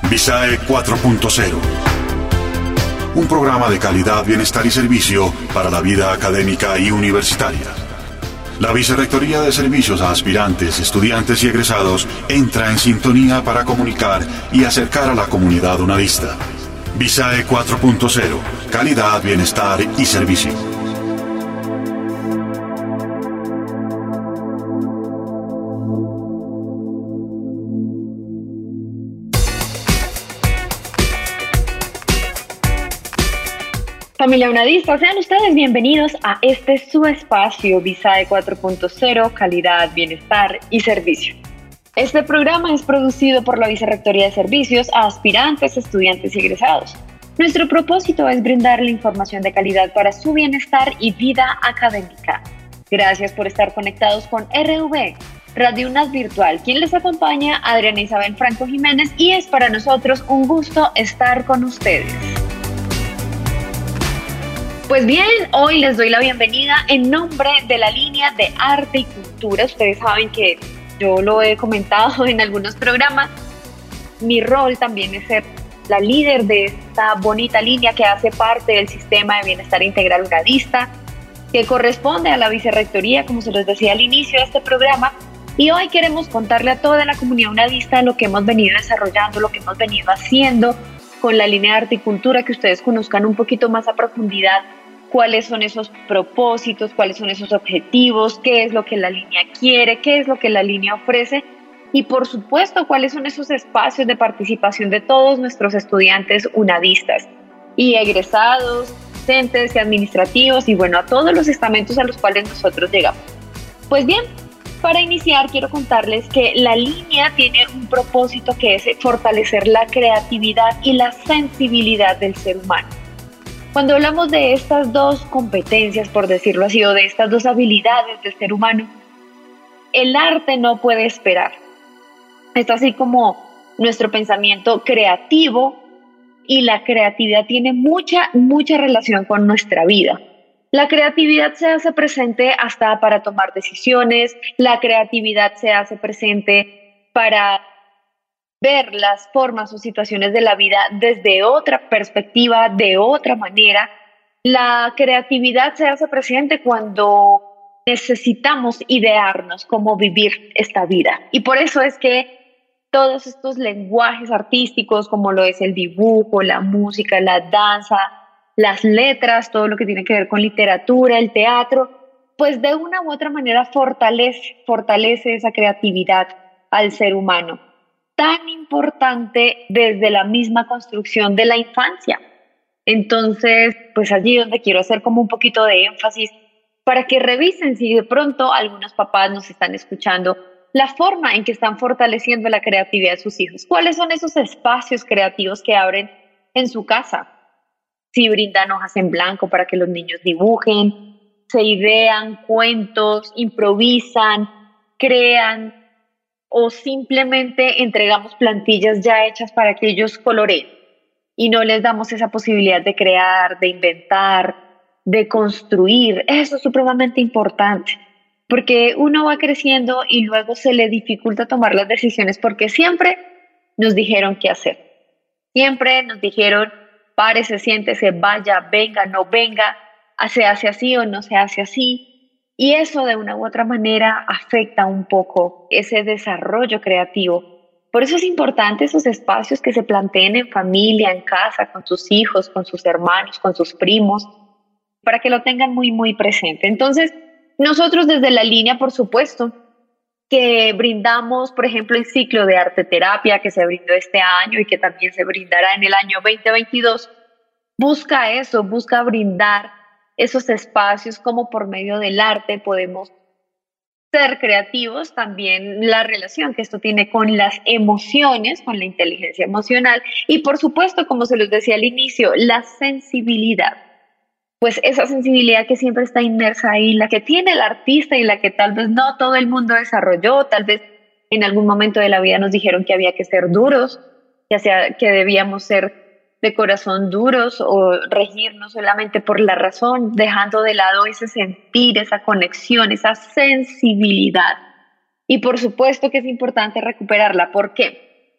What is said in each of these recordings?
Visae 4.0. Un programa de calidad, bienestar y servicio para la vida académica y universitaria. La Vicerrectoría de Servicios a Aspirantes, Estudiantes y Egresados entra en sintonía para comunicar y acercar a la comunidad unadista. Visae 4.0. Calidad, bienestar y servicio. Familia unadista, sean ustedes bienvenidos a este su espacio Visae 4.0, calidad, bienestar y servicio. Este programa es producido por la Vicerrectoría de Servicios a Aspirantes, Estudiantes y Egresados. Nuestro propósito es brindarle información de calidad para su bienestar y vida académica. Gracias por estar conectados con RV, Radio UNAD Virtual. Quien les acompaña, Adriana Isabel Franco Jiménez, y es para nosotros un gusto estar con ustedes. Pues bien, hoy les doy la bienvenida en nombre de la línea de arte y cultura. Ustedes saben que yo lo he comentado en algunos programas. Mi rol también es ser la líder de esta bonita línea que hace parte del Sistema de Bienestar Integral Unadista, que corresponde a la Vicerrectoría, como se los decía al inicio de este programa. Y hoy queremos contarle a toda la comunidad unadista lo que hemos venido desarrollando, lo que hemos venido haciendo con la línea de arte y cultura, que ustedes conozcan un poquito más a profundidad cuáles son esos propósitos, cuáles son esos objetivos, qué es lo que la línea quiere, qué es lo que la línea ofrece y, por supuesto, cuáles son esos espacios de participación de todos nuestros estudiantes unadistas y egresados, docentes y administrativos y, bueno, a todos los estamentos a los cuales nosotros llegamos. Pues bien, para iniciar quiero contarles que la línea tiene un propósito que es fortalecer la creatividad y la sensibilidad del ser humano. Cuando hablamos de estas dos competencias, por decirlo así, o de estas dos habilidades del ser humano, el arte no puede esperar. Es así como nuestro pensamiento creativo, y la creatividad tiene mucha relación con nuestra vida. La creatividad se hace presente hasta para tomar decisiones, la creatividad se hace presente para ver las formas o situaciones de la vida desde otra perspectiva, de otra manera. La creatividad se hace presente cuando necesitamos idearnos cómo vivir esta vida. Y por eso es que todos estos lenguajes artísticos, como lo es el dibujo, la música, la danza, las letras, todo lo que tiene que ver con literatura, el teatro, pues de una u otra manera fortalece esa creatividad al ser humano, tan importante desde la misma construcción de la infancia. Entonces, pues allí donde quiero hacer como un poquito de énfasis para que revisen si de pronto algunos papás nos están escuchando, la forma en que están fortaleciendo la creatividad de sus hijos. ¿Cuáles son esos espacios creativos que abren en su casa? Si brindan hojas en blanco para que los niños dibujen, se idean cuentos, improvisan, crean, o simplemente entregamos plantillas ya hechas para que ellos coloreen y no les damos esa posibilidad de crear, de inventar, de construir. Eso es supremamente importante, porque uno va creciendo y luego se le dificulta tomar las decisiones porque siempre nos dijeron qué hacer. Siempre nos dijeron, párese, siéntese, vaya, venga, no venga, se hace así o no se hace así. Y eso de una u otra manera afecta un poco ese desarrollo creativo. Por eso es importante esos espacios que se planteen en familia, en casa, con sus hijos, con sus hermanos, con sus primos, para que lo tengan muy presente. Entonces, nosotros desde la línea, por supuesto, que brindamos, por ejemplo, el ciclo de arte terapia que se brindó este año y que también se brindará en el año 2022, busca eso, busca brindar esos espacios como por medio del arte podemos ser creativos. También la relación que esto tiene con las emociones, con la inteligencia emocional y, por supuesto, como se los decía al inicio, la sensibilidad. Pues esa sensibilidad que siempre está inmersa ahí, la que tiene el artista y la que tal vez no todo el mundo desarrolló. Tal vez en algún momento de la vida nos dijeron que había que ser duros, ya sea que debíamos ser de corazón duros o regirnos solamente por la razón, dejando de lado ese sentir, esa conexión, esa sensibilidad. Y por supuesto que es importante recuperarla. ¿Por qué?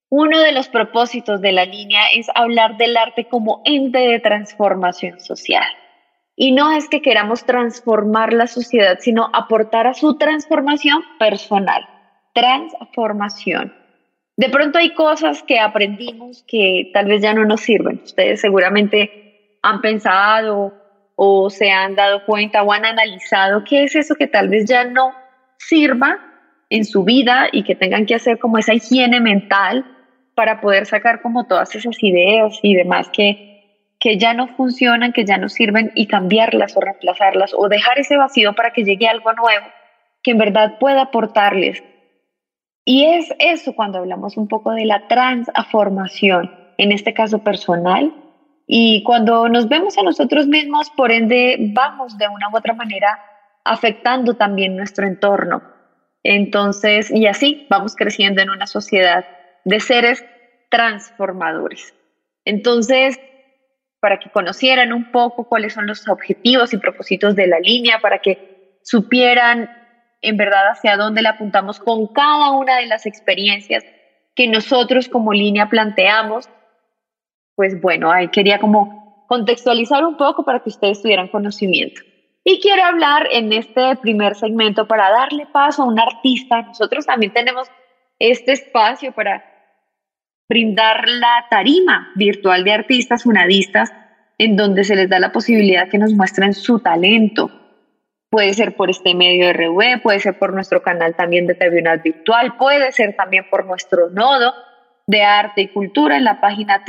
Uno de los propósitos de la línea es hablar del arte como ente de transformación social. Y no es que queramos transformar la sociedad, sino aportar a su transformación personal. Transformación. De pronto hay cosas que aprendimos que tal vez ya no nos sirven. Ustedes seguramente han pensado o se han dado cuenta o han analizado qué es eso que tal vez ya no sirva en su vida y que tengan que hacer como esa higiene mental para poder sacar como todas esas ideas y demás que ya no funcionan, que ya no sirven y cambiarlas o reemplazarlas o dejar ese vacío para que llegue algo nuevo que en verdad pueda aportarles. Y es eso cuando hablamos un poco de la transformación, en este caso personal, y cuando nos vemos a nosotros mismos, por ende, vamos de una u otra manera afectando también nuestro entorno. Entonces, y así vamos creciendo en una sociedad de seres transformadores. Entonces, para que conocieran un poco cuáles son los objetivos y propósitos de la línea, para que supieran en verdad hacia dónde le apuntamos con cada una de las experiencias que nosotros como línea planteamos, pues bueno, ahí quería como contextualizar un poco para que ustedes tuvieran conocimiento. Y quiero hablar en este primer segmento para darle paso a un artista. Nosotros también tenemos este espacio para brindar la tarima virtual de artistas unadistas en donde se les da la posibilidad que nos muestren su talento. Puede ser por este medio de RV, puede ser por nuestro canal también de TV Unad Virtual, puede ser también por nuestro nodo de arte y cultura en la página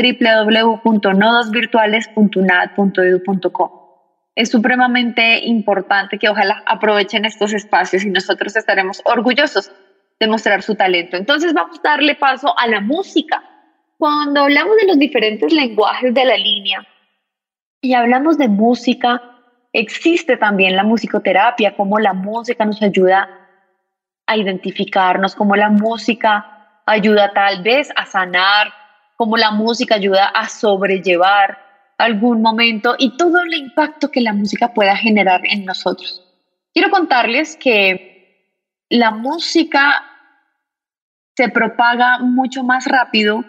www.nodosvirtuales.unad.edu.co. Es supremamente importante que ojalá aprovechen estos espacios y nosotros estaremos orgullosos de mostrar su talento. Entonces vamos a darle paso a la música. Cuando hablamos de los diferentes lenguajes de la línea y hablamos de música, existe también la musicoterapia, cómo la música nos ayuda a identificarnos, cómo la música ayuda tal vez a sanar, cómo la música ayuda a sobrellevar algún momento y todo el impacto que la música pueda generar en nosotros. Quiero contarles que la música se propaga mucho más rápido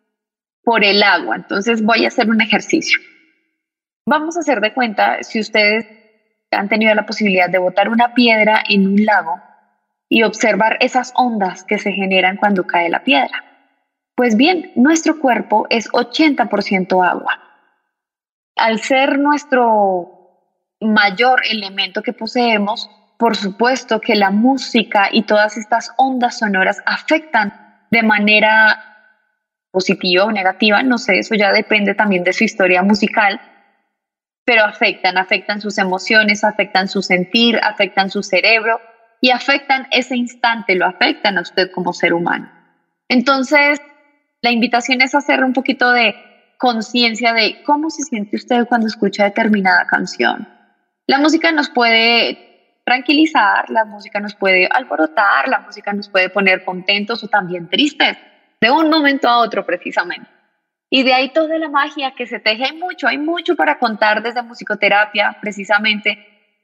por el agua. Entonces voy a hacer un ejercicio. Vamos a hacer de cuenta, si ustedes han tenido la posibilidad de botar una piedra en un lago y observar esas ondas que se generan cuando cae la piedra. Pues bien, nuestro cuerpo es 80% agua. Al ser nuestro mayor elemento que poseemos, por supuesto que la música y todas estas ondas sonoras afectan de manera positiva o negativa, no sé, eso ya depende también de su historia musical, pero afectan sus emociones, afectan su sentir, afectan su cerebro y afectan ese instante, lo afectan a usted como ser humano. Entonces, la invitación es hacer un poquito de conciencia de cómo se siente usted cuando escucha determinada canción. La música nos puede tranquilizar, la música nos puede alborotar, la música nos puede poner contentos o también tristes, de un momento a otro precisamente. Y de ahí toda la magia que se teje, hay mucho para contar desde musicoterapia, precisamente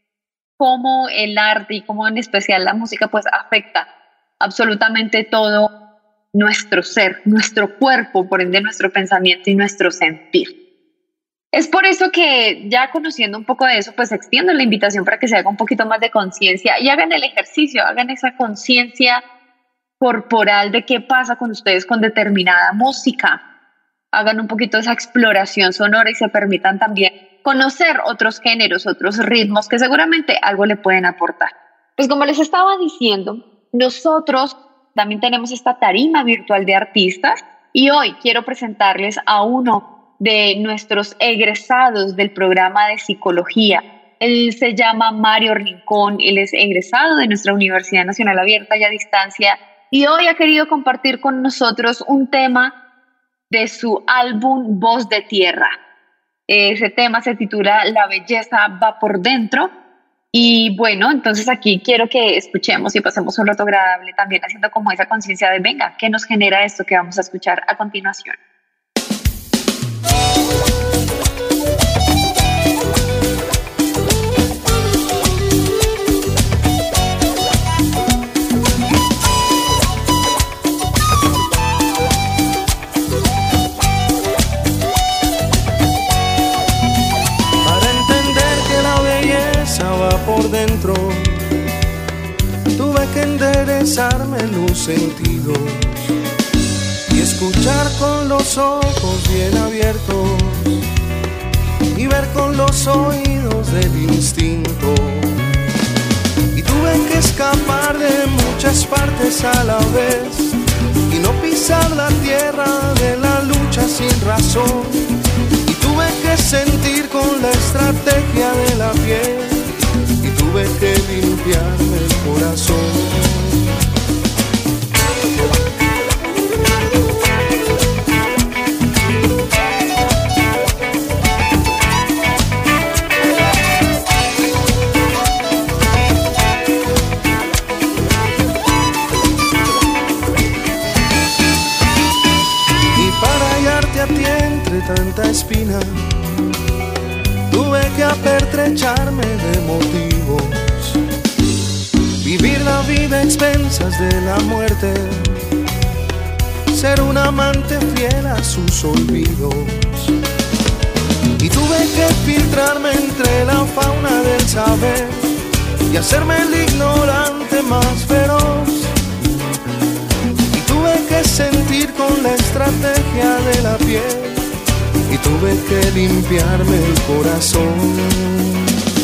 cómo el arte y cómo en especial la música pues afecta absolutamente todo nuestro ser, nuestro cuerpo, por ende nuestro pensamiento y nuestro sentir. Es por eso que ya conociendo un poco de eso, pues extiendo la invitación para que se haga un poquito más de conciencia y hagan el ejercicio, hagan esa conciencia corporal de qué pasa con ustedes con determinada música. Hagan un poquito esa exploración sonora y se permitan también conocer otros géneros, otros ritmos que seguramente algo le pueden aportar. Pues como les estaba diciendo, nosotros también tenemos esta tarima virtual de artistas y hoy quiero presentarles a uno de nuestros egresados del programa de psicología. Él se llama Mario Rincón, él es egresado de nuestra Universidad Nacional Abierta y a Distancia y hoy ha querido compartir con nosotros un tema de su álbum Voz de Tierra. Ese tema se titula La belleza va por dentro y bueno, entonces aquí quiero que escuchemos y pasemos un rato agradable también haciendo como esa conciencia de venga, ¿qué nos genera esto que vamos a escuchar a continuación? expresarme los sentidos y escuchar con los ojos bien abiertos y ver con los oídos del instinto. Y tuve que escapar de muchas partes a la vez y no pisar la tierra de la lucha sin razón. Y tuve que sentir con la estrategia de la piel y tuve que limpiarme el corazón. Tanta espina, tuve que apertrecharme de motivos, vivir la vida a expensas de la muerte, ser un amante fiel a sus olvidos. Y tuve que filtrarme entre la fauna del saber y hacerme el ignorante más feroz. Y tuve que sentir con la estrategia de la piel y tuve que limpiarme el corazón.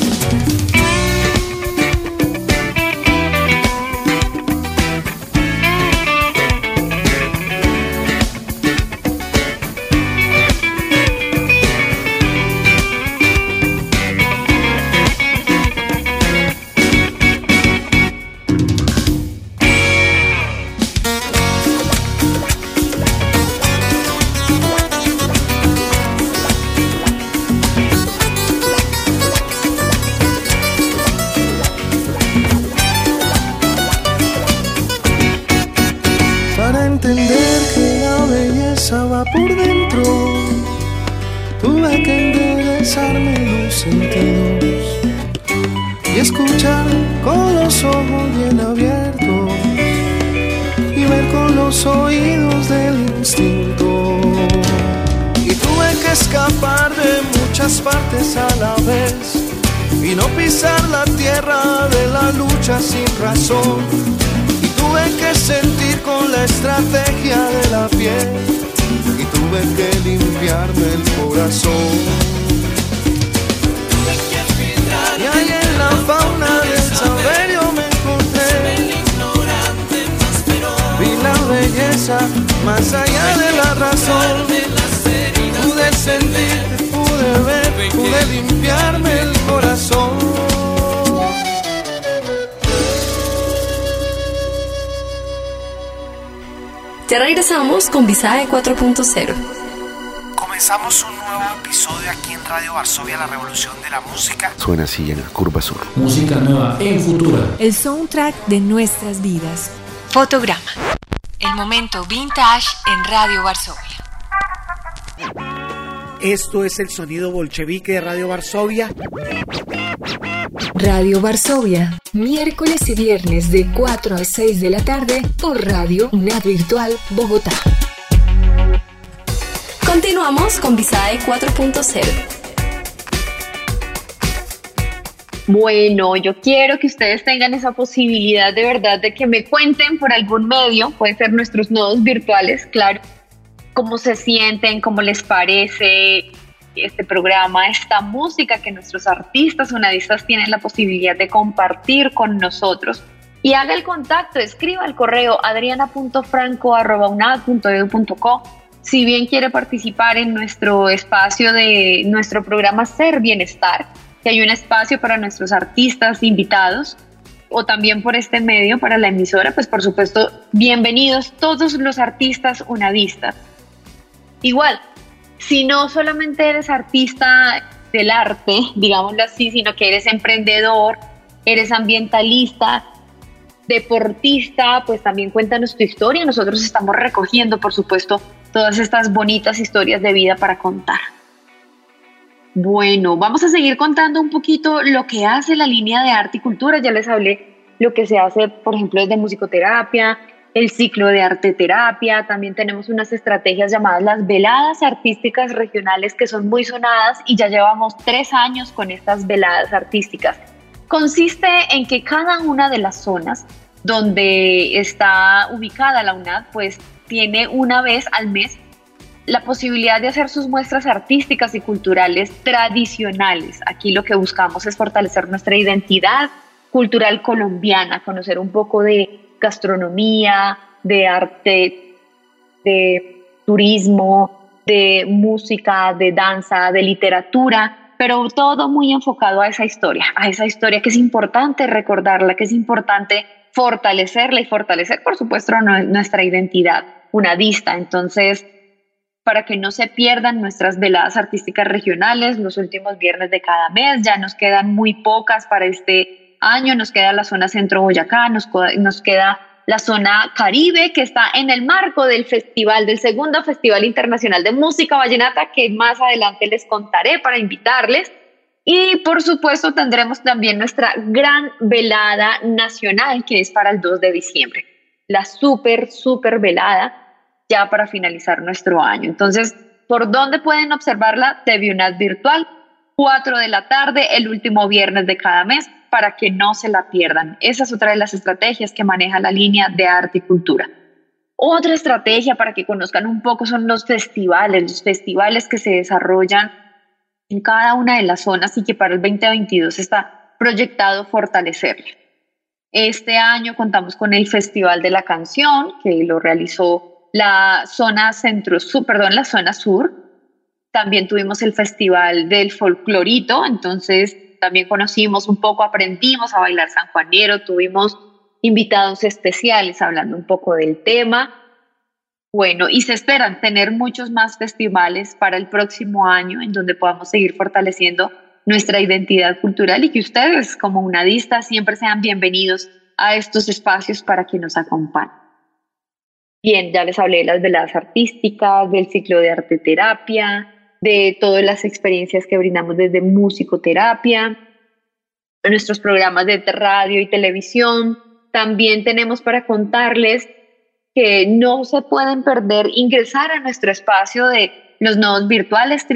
Por dentro tuve que enderezarme los sentidos y escuchar con los ojos bien abiertos y ver con los oídos del instinto. Y tuve que escapar de muchas partes a la vez y no pisar la tierra de la lucha sin razón. Y tuve que sentir con la estrategia de la piel y tuve que limpiarme el corazón. Y ahí en la fauna del saber yo me encontré, vi la belleza más allá de la razón. Pude sentir, pude ver, pude limpiarme el corazón. Ya regresamos con Visae 4.0. Comenzamos un nuevo episodio aquí en Radio Varsovia, la revolución de la música. Suena así en la curva sur. Música nueva en Futura. El soundtrack de nuestras vidas. Fotograma. El momento vintage en Radio Varsovia. Esto es el sonido bolchevique de Radio Varsovia. Radio Varsovia, miércoles y viernes de 4 a 6 de la tarde por Radio UNAD Virtual Bogotá. Continuamos con Visae 4.0. Bueno, yo quiero que ustedes tengan esa posibilidad de verdad de que me cuenten por algún medio, puede ser nuestros nodos virtuales, claro, cómo se sienten, cómo les parece este programa, esta música que nuestros artistas unadistas tienen la posibilidad de compartir con nosotros. Y haga el contacto, escriba al correo adriana.franco@unad.edu.co si bien quiere participar en nuestro espacio de nuestro programa Ser Bienestar, que hay un espacio para nuestros artistas invitados, o también por este medio para la emisora, pues por supuesto, bienvenidos todos los artistas unadistas. Igual, si no solamente eres artista del arte, digámoslo así, sino que eres emprendedor, eres ambientalista, deportista, pues también cuéntanos tu historia. Nosotros estamos recogiendo, por supuesto, todas estas bonitas historias de vida para contar. Bueno, vamos a seguir contando un poquito lo que hace la línea de arte y cultura. Ya les hablé lo que se hace, por ejemplo, desde musicoterapia, el ciclo de arte terapia. También tenemos unas estrategias llamadas las veladas artísticas regionales que son muy sonadas y ya llevamos 3 años con estas veladas artísticas. Consiste en que cada una de las zonas donde está ubicada la UNAD, pues tiene una vez al mes la posibilidad de hacer sus muestras artísticas y culturales tradicionales. Aquí lo que buscamos es fortalecer nuestra identidad cultural colombiana, conocer un poco de gastronomía, de arte, de turismo, de música, de danza, de literatura, pero todo muy enfocado a esa historia que es importante recordarla, que es importante fortalecerla y fortalecer, por supuesto, nuestra identidad unadista. Entonces, para que no se pierdan nuestras veladas artísticas regionales los últimos viernes de cada mes, ya nos quedan muy pocas para este año, nos queda la zona Centro Boyacá, nos queda la zona Caribe, que está en el marco del segundo Festival Internacional de Música Vallenata, que más adelante les contaré para invitarles. Y por supuesto tendremos también nuestra gran velada nacional, que es para el 2 de diciembre. La súper velada, ya para finalizar nuestro año. Entonces, ¿por dónde pueden observarla? TV UNAD Virtual, 4 de la tarde, el último viernes de cada mes, para que no se la pierdan. Esa es otra de las estrategias que maneja la línea de arte y cultura. Otra estrategia para que conozcan un poco son los festivales que se desarrollan en cada una de las zonas y que para el 2022 está proyectado fortalecerla. Este año contamos con el Festival de la Canción, que lo realizó la zona sur. También tuvimos el Festival del Folclorito, entonces también conocimos un poco, aprendimos a bailar sanjuanero, tuvimos invitados especiales hablando un poco del tema. Bueno, y se esperan tener muchos más festivales para el próximo año en donde podamos seguir fortaleciendo nuestra identidad cultural y que ustedes como unadistas siempre sean bienvenidos a estos espacios para que nos acompañen. Bien, ya les hablé de las veladas artísticas, del ciclo de arte terapia, de todas las experiencias que brindamos desde musicoterapia, nuestros programas de radio y televisión. También tenemos para contarles que no se pueden perder ingresar a nuestro espacio de los nodos virtuales,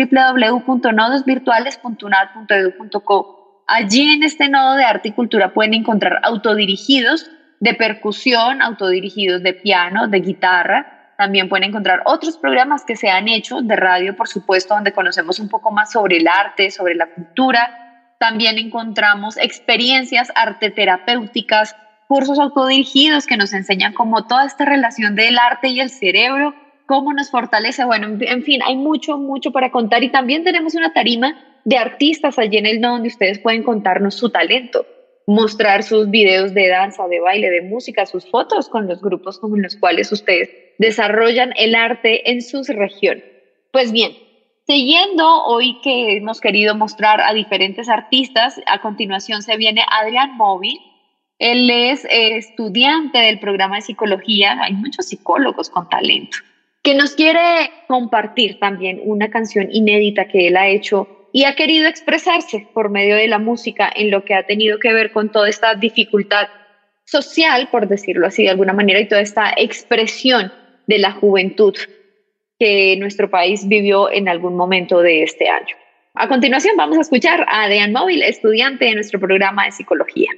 www.nodosvirtuales.unad.edu.co. Allí en este nodo de arte y cultura pueden encontrar autodirigidos de percusión, autodirigidos de piano, de guitarra. También pueden encontrar otros programas que se han hecho de radio, por supuesto, donde conocemos un poco más sobre el arte, sobre la cultura. También encontramos experiencias arteterapéuticas, cursos autodirigidos que nos enseñan cómo toda esta relación del arte y el cerebro, cómo nos fortalece. Bueno, en fin, hay mucho para contar. Y también tenemos una tarima de artistas allí en el nodo donde ustedes pueden contarnos su talento, mostrar sus videos de danza, de baile, de música, sus fotos con los grupos con los cuales ustedes desarrollan el arte en sus regiones. Pues bien, siguiendo hoy que hemos querido mostrar a diferentes artistas, a continuación se viene Adrián Móvil. Él es estudiante del programa de psicología, hay muchos psicólogos con talento, que nos quiere compartir también una canción inédita que él ha hecho y ha querido expresarse por medio de la música en lo que ha tenido que ver con toda esta dificultad social, por decirlo así de alguna manera, y toda esta expresión de la juventud que nuestro país vivió en algún momento de este año. A continuación vamos a escuchar a Adrián Móvil, estudiante de nuestro programa de psicología.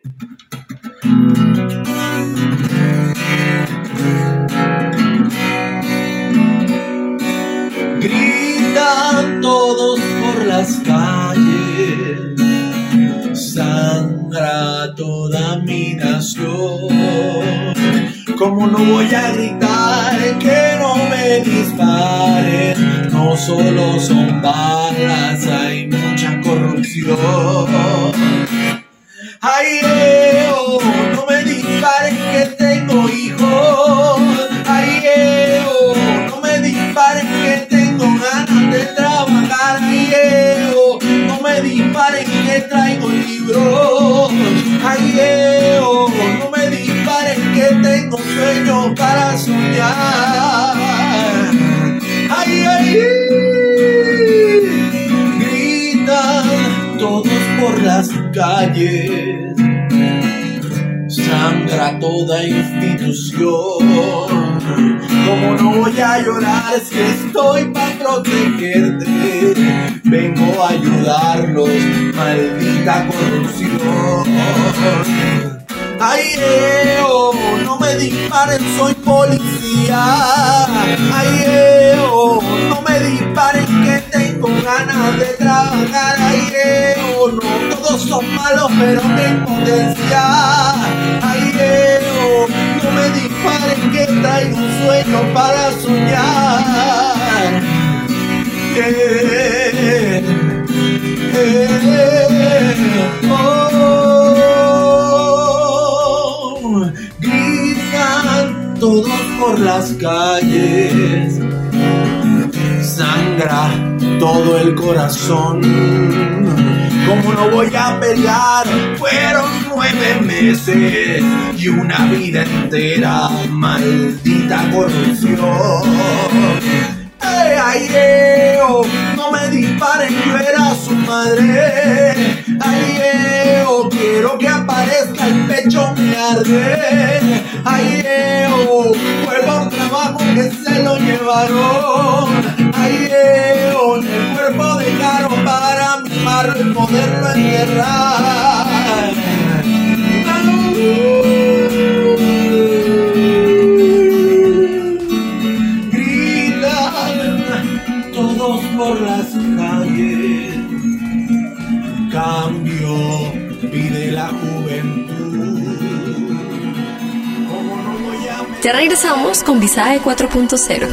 Gritan todos por las calles, sangra toda mi nación. ¿Cómo no voy a gritar que no me disparen? No solo son balas, hay mucha corrupción. Ay, no me disparen que tengo hijos. Ay, no me disparen que tengo ganas de trabajar. Ay, no me disparen que traigo libros. Ay, no me disparen que tengo sueños para soñar. Ay, gritan todos por las calles, sangra toda institución. ¿Cómo no voy a llorar si estoy para protegerte? Vengo a ayudarlos, maldita corrupción. Ay, no me disparen, soy policía. Ay, no me disparen que tengo ganas de trabajar. Ay, no todos son malos pero tengo potencia. Ay, no me disparen que traigo un sueño para soñar. Gritan todos por las calles, sangra todo el corazón. ¿Cómo no voy a pelear? Fueron 9 meses y una vida entera, maldita corrupción. Ay, no me disparen, yo era su madre. Ay, quiero que aparezca, el pecho me arde. Ay, fue por trabajo que se lo llevaron. Ay, el cuerpo dejaron para mimarlo y poderlo enterrar. Todos por las calles, cambio pide la juventud. ¿Cómo no voy a... Ya regresamos con Visae 4.0.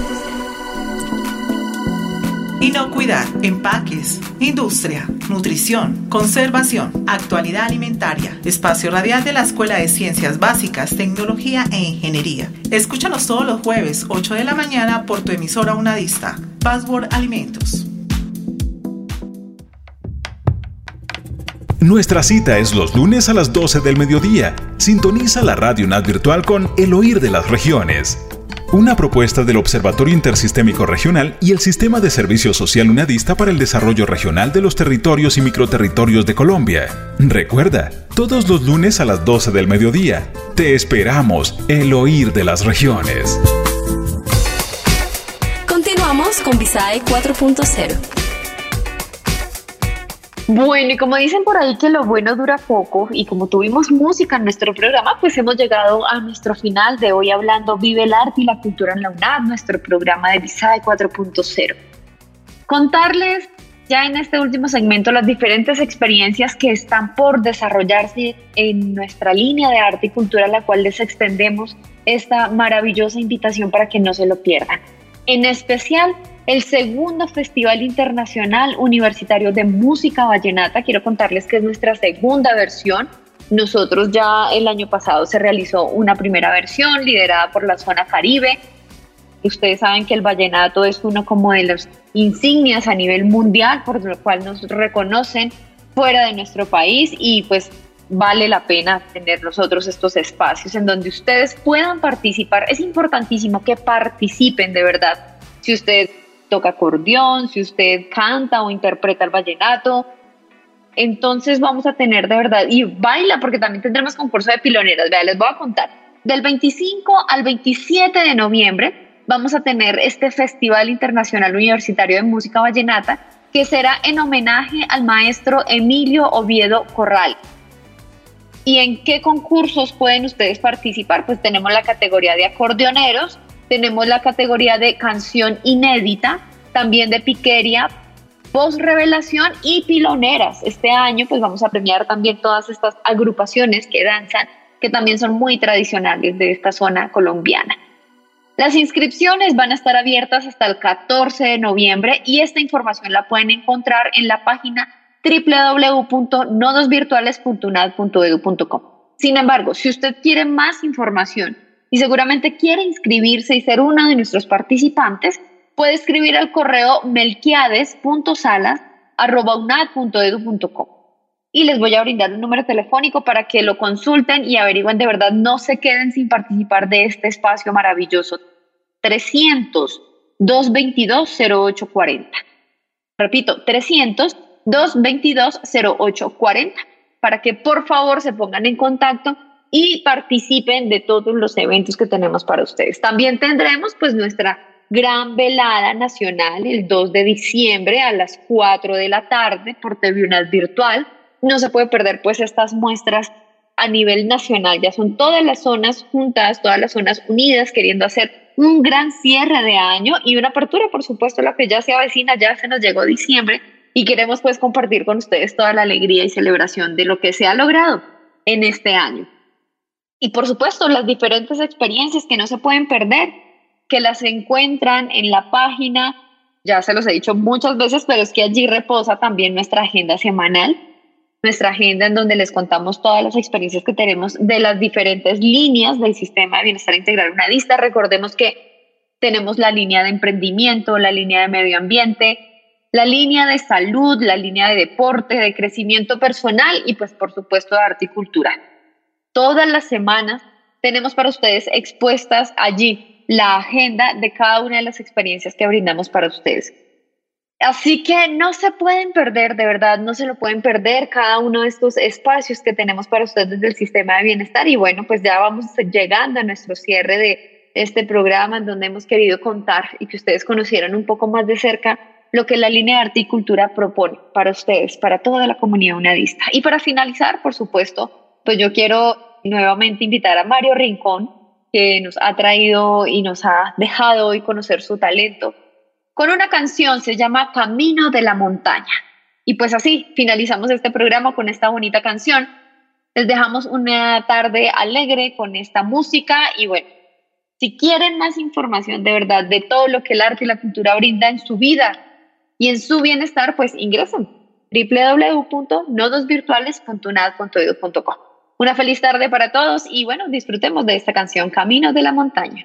Inocuidad, empaques, industria, nutrición, conservación, actualidad alimentaria. Espacio radial de la Escuela de Ciencias Básicas, Tecnología e Ingeniería. Escúchanos todos los jueves, 8 de la mañana, por tu emisora unadista. Password Alimentos. Nuestra cita es los lunes a las 12 del mediodía. Sintoniza la Radio UNAD virtual con El Oír de las Regiones. Una propuesta del Observatorio Intersistémico Regional y el Sistema de Servicio Social Unadista para el Desarrollo Regional de los Territorios y Microterritorios de Colombia. Recuerda, todos los lunes a las 12 del mediodía. Te esperamos, El Oír de las Regiones. Continuamos con Visae 4.0. Bueno, y como dicen por ahí que lo bueno dura poco, y como tuvimos música en nuestro programa, pues hemos llegado a nuestro final de hoy hablando Vive el Arte y la Cultura en la UNAD, nuestro programa de Visae 4.0. Contarles ya en este último segmento las diferentes experiencias que están por desarrollarse en nuestra línea de arte y cultura, a la cual les extendemos esta maravillosa invitación para que no se lo pierdan. En especial, el segundo Festival Internacional Universitario de Música Vallenata. Quiero contarles que es nuestra segunda versión. Nosotros ya el año pasado se realizó una primera versión liderada por la Zona Caribe. Ustedes saben que el vallenato es uno como de las insignias a nivel mundial, por lo cual nos reconocen fuera de nuestro país, y pues vale la pena tener nosotros estos espacios en donde ustedes puedan participar. Es importantísimo que participen de verdad. Si usted toca acordeón, si usted canta o interpreta el vallenato, entonces vamos a tener de verdad, y baila, porque también tendremos concurso de piloneras. Vean, les voy a contar, del 25 al 27 de noviembre vamos a tener este Festival Internacional Universitario de Música Vallenata, que será en homenaje al maestro Emilio Oviedo Corral. ¿Y en qué concursos pueden ustedes participar? Pues tenemos la categoría de acordeoneros, tenemos la categoría de canción inédita, también de piquería, voz revelación y piloneras. Este año pues vamos a premiar también todas estas agrupaciones que danzan, que también son muy tradicionales de esta zona colombiana. Las inscripciones van a estar abiertas hasta el 14 de noviembre y esta información la pueden encontrar en la página www.nodosvirtuales.unad.edu.com. Sin embargo, si usted quiere más información y seguramente quiere inscribirse y ser uno de nuestros participantes, puede escribir al correo melquiades.salas@unad.edu.com. Y les voy a brindar un número telefónico para que lo consulten y averigüen de verdad, no se queden sin participar de este espacio maravilloso. 300-222-0840. Repito, 300-222-0840, para que por favor se pongan en contacto y participen de todos los eventos que tenemos para ustedes. También tendremos pues nuestra gran velada nacional el 2 de diciembre a las 4 de la tarde por TV UNAD Virtual. No se puede perder pues estas muestras a nivel nacional, ya son todas las zonas juntas, todas las zonas unidas, queriendo hacer un gran cierre de año y una apertura, por supuesto, la que ya se avecina, ya se nos llegó diciembre y queremos pues compartir con ustedes toda la alegría y celebración de lo que se ha logrado en este año. Y por supuesto, las diferentes experiencias que no se pueden perder, que las encuentran en la página, ya se los he dicho muchas veces, pero es que allí reposa también nuestra agenda semanal, nuestra agenda en donde les contamos todas las experiencias que tenemos de las diferentes líneas del Sistema de Bienestar Integral Unadista. Recordemos que tenemos la línea de emprendimiento, la línea de medio ambiente, la línea de salud, la línea de deporte, de crecimiento personal y pues por supuesto de arte y cultura. Todas las semanas tenemos para ustedes expuestas allí la agenda de cada una de las experiencias que brindamos para ustedes. Así que no se pueden perder, de verdad, no se lo pueden perder cada uno de estos espacios que tenemos para ustedes desde el Sistema de Bienestar. Y bueno, pues ya vamos llegando a nuestro cierre de este programa en donde hemos querido contar y que ustedes conocieran un poco más de cerca lo que la línea de arte y cultura propone para ustedes, para toda la comunidad unadista. Y para finalizar, por supuesto, pues yo quiero nuevamente invitar a Mario Rincón, que nos ha traído y nos ha dejado hoy conocer su talento con una canción, se llama Camino de la Montaña. Y pues así finalizamos este programa con esta bonita canción. Les dejamos una tarde alegre con esta música y bueno, si quieren más información de verdad de todo lo que el arte y la cultura brinda en su vida y en su bienestar, pues ingresen www.nodosvirtuales.unad.edu.co. Una feliz tarde para todos y bueno, disfrutemos de esta canción Camino de la Montaña.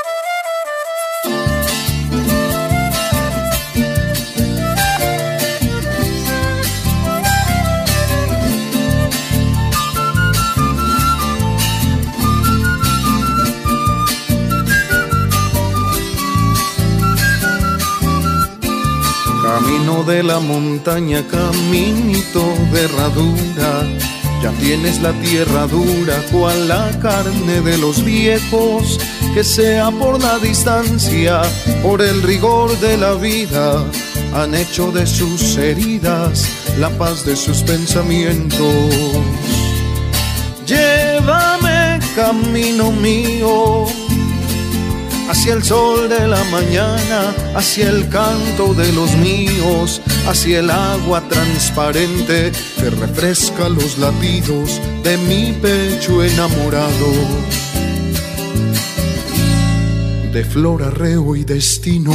Camino de la montaña, caminito de herradura, ya tienes la tierra dura, cual la carne de los viejos, que sea por la distancia, por el rigor de la vida, han hecho de sus heridas la paz de sus pensamientos. Llévame, camino mío, hacia el sol de la mañana, hacia el canto de los míos, hacia el agua transparente que refresca los latidos de mi pecho enamorado. De flor, arreo y destino.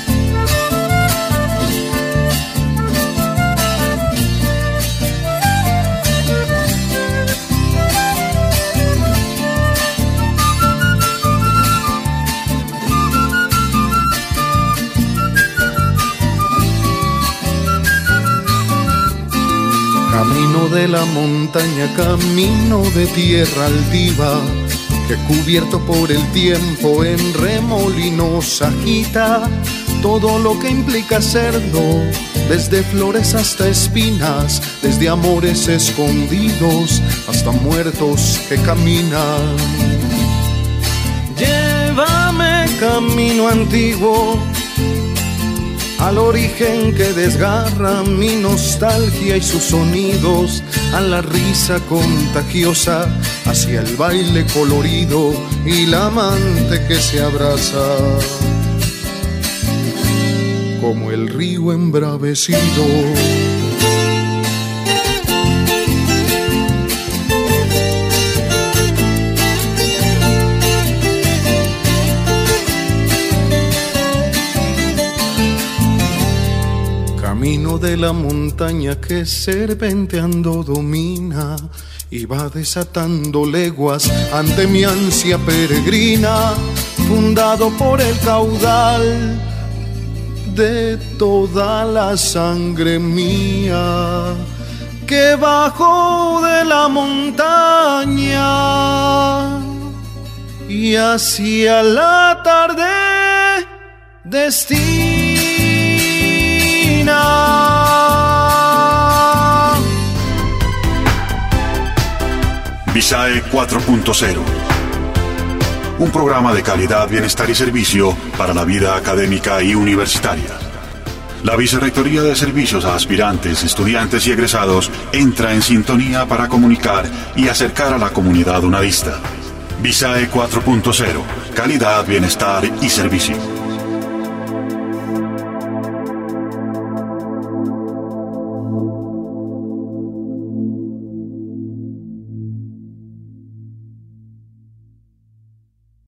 Camino de la montaña, camino de tierra altiva, que cubierto por el tiempo en remolinos agita todo lo que implica serlo, desde flores hasta espinas, desde amores escondidos hasta muertos que caminan. Llévame, camino antiguo, al origen que desgarra mi nostalgia y sus sonidos, a la risa contagiosa, hacia el baile colorido y la amante que se abraza, como el río embravecido. Camino de la montaña que serpenteando domina y va desatando leguas ante mi ansia peregrina, fundado por el caudal de toda la sangre mía, que bajó de la montaña y hacia la tarde destina. Visae 4.0, un programa de calidad, bienestar y servicio para la vida académica y universitaria. La Vicerrectoría de Servicios a Aspirantes, Estudiantes y Egresados entra en sintonía para comunicar y acercar a la comunidad unadista. Visae 4.0. Calidad, bienestar y servicio.